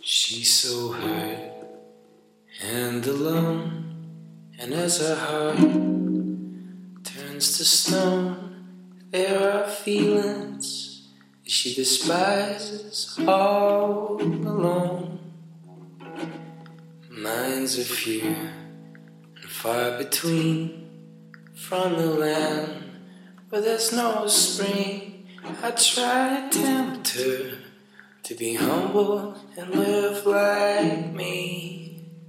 She's so hurt and alone, and as her heart turns to stone, there are feelings that she despises all alone. Minds are few and far between, from the land where there's no spring. I try to tempt her to be humble and live like me.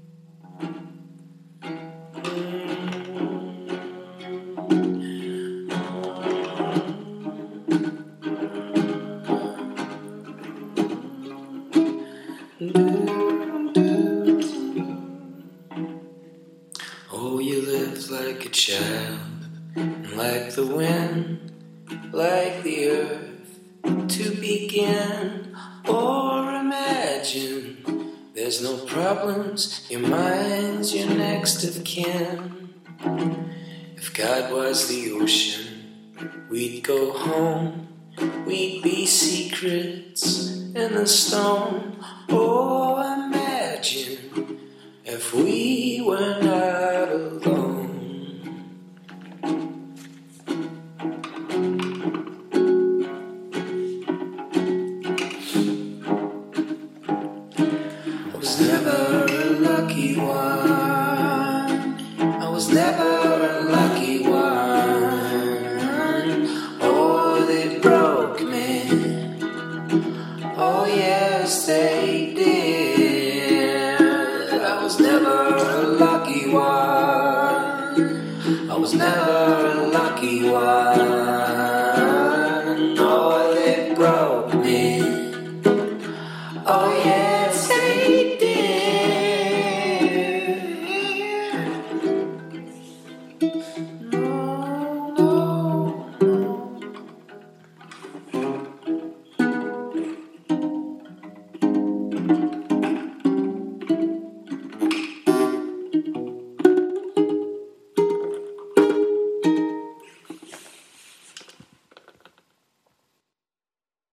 Oh, you lived like a child, and like the wind, like the earth, to begin or imagine. There's no problems, your mind's your next of kin. If God was the ocean, we'd go home. We'd be secrets in the stone. Oh, imagine if we were not alone.